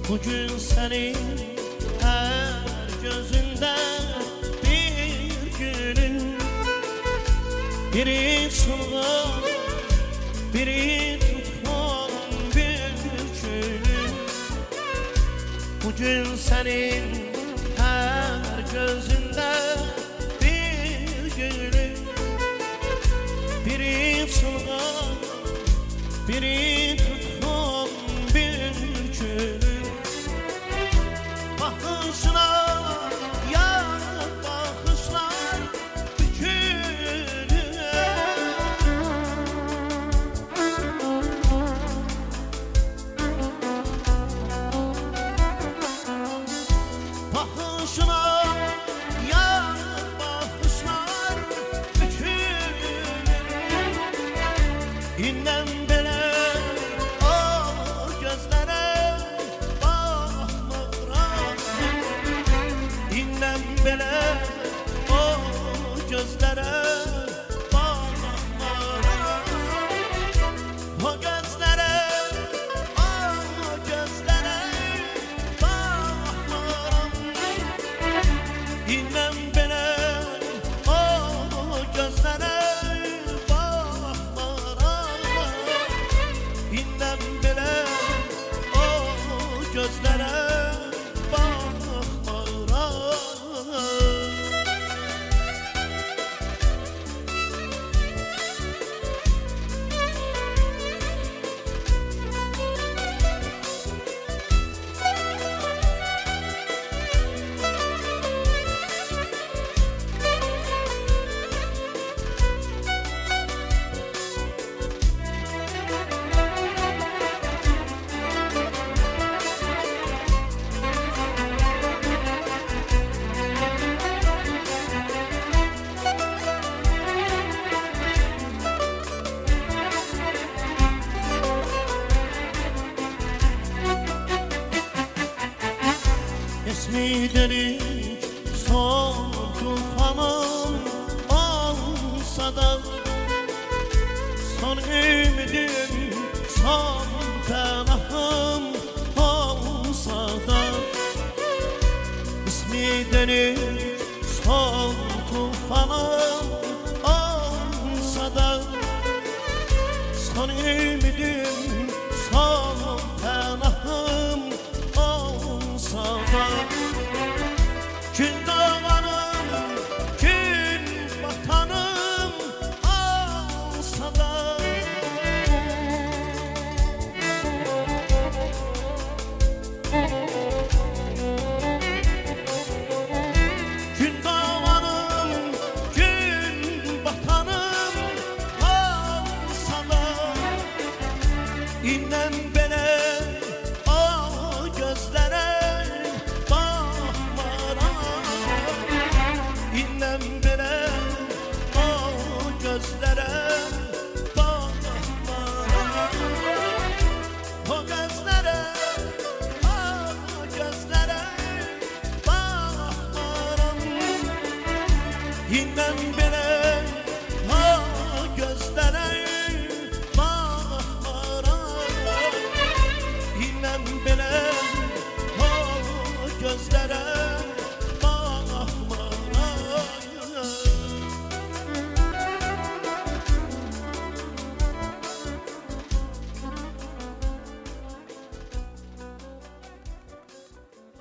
Bugün senin her gözünde bir gülün, biri çılgın, biri tutkun bülbülün. Bugün senin her gözünde bir gülün, biri çılgın, biri tutkun bülbülün. Bakışlar, ya bakışlar bükülür. Bakışlar, ya bakışlar bükülür. İnden bile o gözlere bakmıram. İnden bile o gözlere bakmıram. O gözlere, o gözlere bakmıram. İnden bile o gözlere bakmıram. İnden bile o gözlere bakmıram. İsmi delik son tufanım olsa da, son ümidim, son penahım olsa da. İsmi delik son tufanım olsa da, son ümidim,